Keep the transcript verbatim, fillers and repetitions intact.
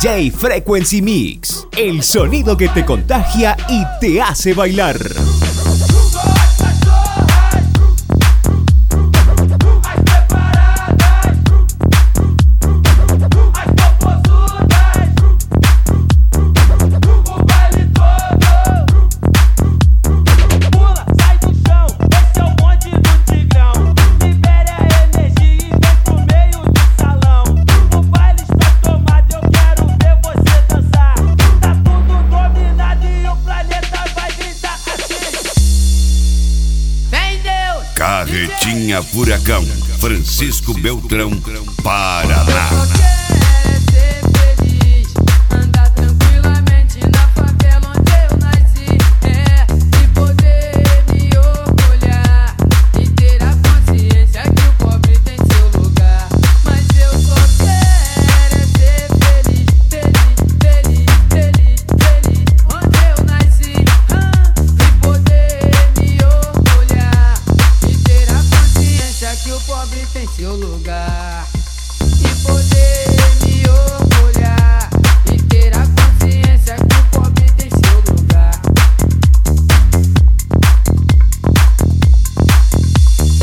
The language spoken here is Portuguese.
J Frequency Mix, el sonido que te contagia y te hace bailar. Carretinha Furacão, Francisco Beltrão, Paraná. Que o pobre tem seu lugar.